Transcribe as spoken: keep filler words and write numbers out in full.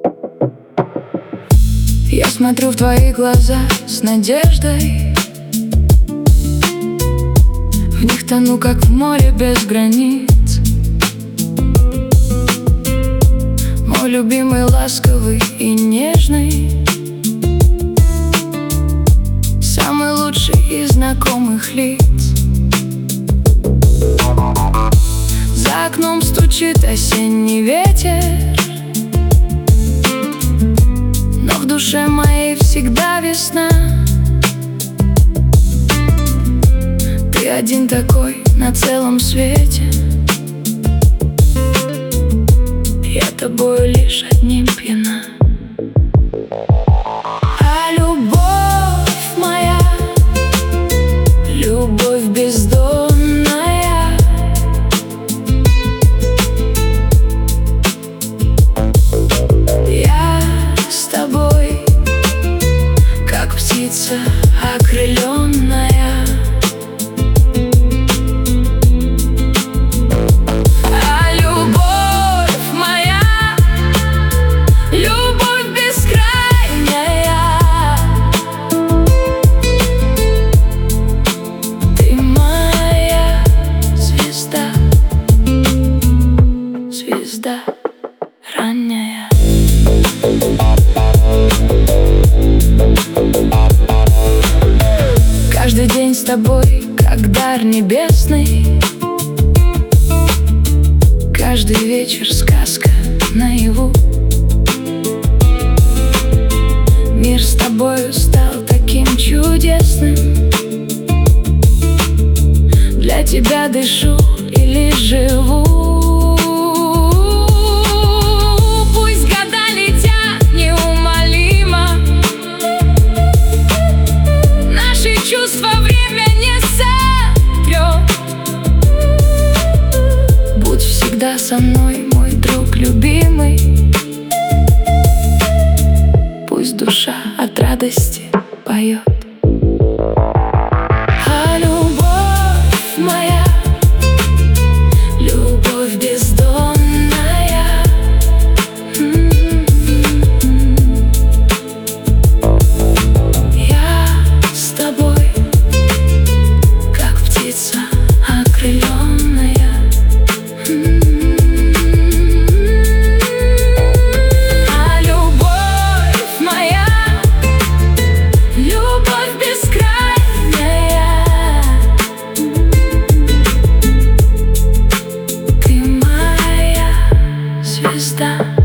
Я смотрю в твои глаза с надеждой, в них тону, как в море без границ. Мой любимый, ласковый и нежный, самый лучший из знакомых лиц. За окном стучит осенний ветер, но в душе моей всегда весна. Ты один такой на целом свете, я тобою лишь одним пьяна. А любовь моя, любовь бездонная, я с тобой, как птица окрыленная. Звезда ранняя. Каждый день с тобой, как дар небесный, каждый вечер сказка наяву. Мир с тобою стал таким чудесным, для тебя дышу и лишь живу. Чувство время не сотрет. Будь всегда со мной, мой друг любимый. Пусть душа от радости поет. А любовь моя, любовь бездонная, я с тобой, окрыленная. А любовь моя, любовь бескрайняя, ты моя звезда.